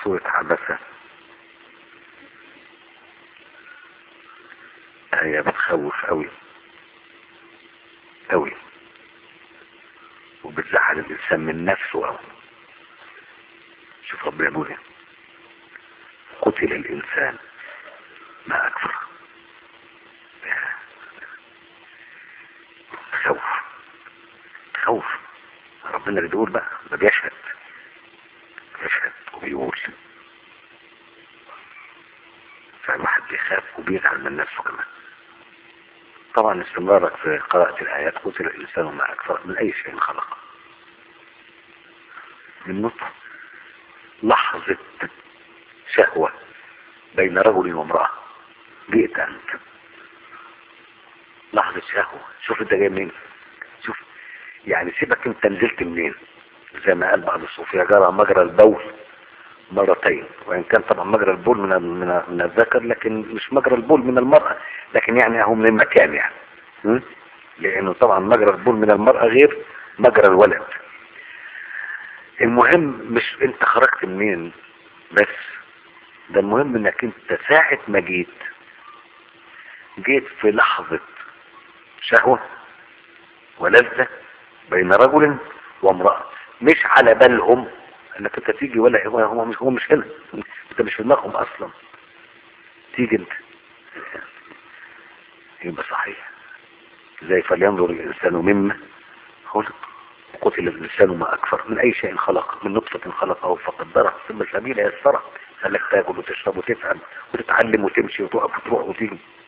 سورة عبسة آية بتخوف قوي قوي، وبتزعل الإنسان من نفسه قوي. شوف ربنا يقول ايه: قتل الإنسان ما أكفر. خوف خوف. ربنا اللي بيقول بقى، ده بيشهد وبيقول، فالواحد بيخاف وبيزعل من نفسه كمان. طبعا استمرارك في قراءة الآيات: قتل الإنسان ما أكفر من أي شيء خلقه، من نطفة، لحظة شهوة بين رجل وامرأة، جئت أنت، لحظة شهوة. شوف انت جاي منين، شوف يعني سيبك انت نزلت منين. زي ما قال بعض الصوفية: جرى مجرى البول مرتين، وان كان طبعا مجرى البول من الذكر، لكن مش مجرى البول من المرأة، لكن يعني اهو من المكان يعني. لانه طبعا مجرى البول من المرأة غير مجرى الولد. المهم مش انت خرجت منين بس، ده المهم انك انت ساعة ما جيت في لحظة شهوة ولذة بين رجل وامرأة، مش على بالهم انك انت تيجي، ولا هو مش هنا، انت مش في دماغهم اصلا، تيجي انت. يبقى صحيح زي فلينظر الانسان مما خلق، قتل الانسان ما اكفر من اي شيء خلق، من نطفة خلقه فقدره ثم السبيل يسره، خلك تاكل وتشرب وتفهم وتتعلم وتمشي وتقف وتروح وتيجي.